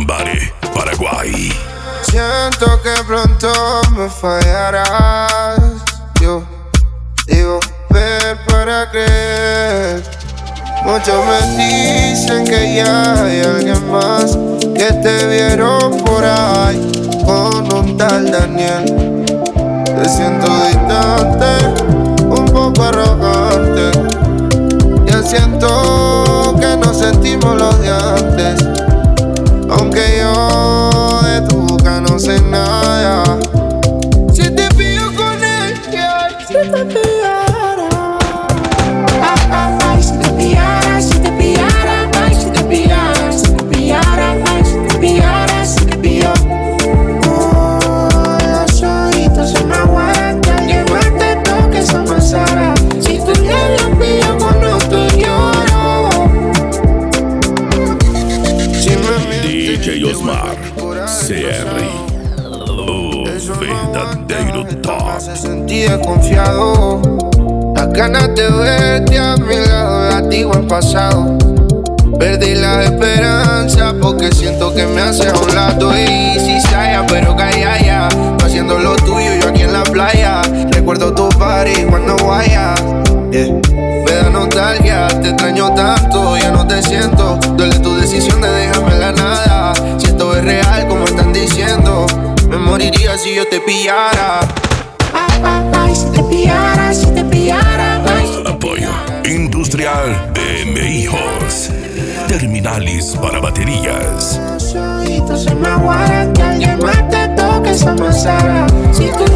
Lambaré, Paraguay. Siento que pronto me fallarás. Yo digo ver para creer. Muchos me dicen que ya hay alguien más, que te vieron por ahí con un tal Daniel. Te siento distante, un poco arrogante. Ya siento que no sentimos los de antes, aunque yo de tu boca no sé nada. Si te pillo con él, yeah, si te pillara. Ay, si te pillara, si te pillara. Ay, si te pillara, si te pillara. Ay, si te pillara, si te pillo. Los ojitos se me aguaran, que alguien más te toque esa manzana. Si tu labio pillo con otro lloro. Si me DJ Osmar, CR. Verdadeiro top. se sentía confiado. Las ganas de verte a mi lado latigo en pasado. Perdí la esperanza porque siento que me haces a un lado. Y si saya, pero calla, no haciendo lo tuyo, yo aquí en la playa. Recuerdo tu party cuando vaya, yeah. Me da nostalgia, te extraño tanto, ya no te siento. Duele tu decisión de dejarme en la nada. Si esto es real como están diciendo, me moriría si yo te pillara. Ay, si te pillara, si te pillara. Ay, Apoyo Industrial M Hijos. Terminales para baterías. los ojitos se me aguaran, que alguien más te toque esa manzana. Si tu